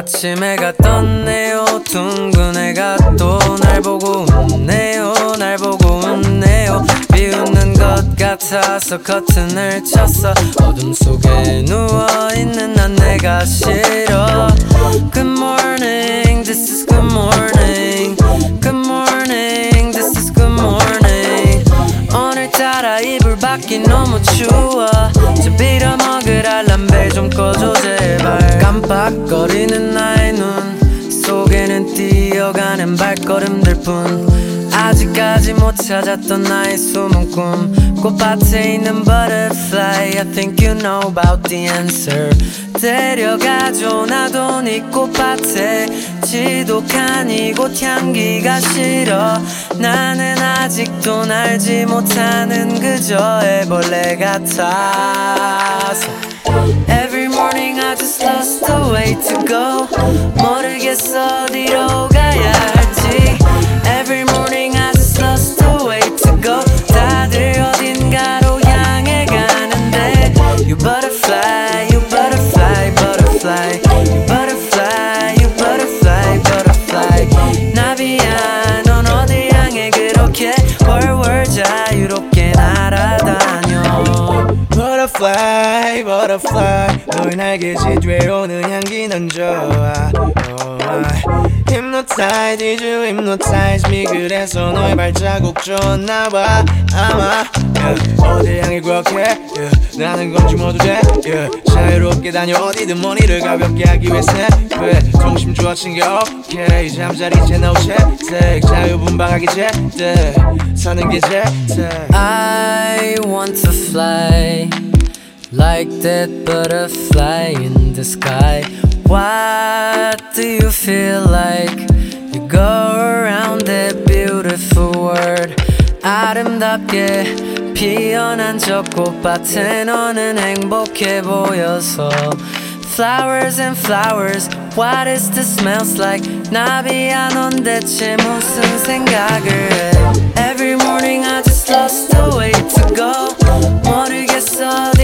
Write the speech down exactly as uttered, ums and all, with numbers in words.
아침 해가 떴네요. 둥근 해가 또 날 보고 웃네요. 날 보고 웃네요. 비웃는 것 같아서 커튼을 쳤어. 어둠 속에 누워있는 난 내가 싫어. Good morning, this is good morning. Good morning, this is good morning. 오늘따라 이불 밖이 너무 추워. 저 빌어먹을 알람벨 좀 꺼줘 제발. 깜빡거리는 나의 눈 속에는 뛰어가는 발걸음들 뿐. 아직까지 못 찾았던 나의 숨은 꿈. 꽃밭에 있는 butterfly, I think you know about the answer. 데려가줘 나도 네 꽃밭에. 지독한 이곳 향기가 싫어. 나는 아직도 날지 못하는 그저 애벌레 같아서. Every morning I just lost the way to go. 모르겠어 어디로 가야 할지. Every morning I just lost the way to go. 다들 어딘가로 향해 가는데. You butterfly, you butterfly, butterfly. You butterfly, you butterfly, butterfly. 나비야 넌 어디 향해 그렇게 월월 자유롭게 날아다녀. Butterfly, butterfly. 너의 날개짓 외로는 향기 넌 좋아. oh, Hypnotize, did you hypnotize me? 그래서 너의 발자국 좋았나봐 아마. yeah. 어딜 향해 그렇게 yeah. 나는 건지 모두 돼 yeah. 자유롭게 다녀 어디든 머리를 가볍게 하기 위해서 왜 중심 주어진 게 오케이. 잠자리 제 no 채택 자유분방하게 제때 사는 게 제택. I want to fly like that butterfly in the sky. What do you feel like? You go around that beautiful world. 아름답게 피어난 저 꽃밭에 너는 행복해 보여서. Flowers and flowers, what is the smells like? 나비야 넌 대체 무슨 생각을 해? Every morning I just lost the way to go. 모르겠어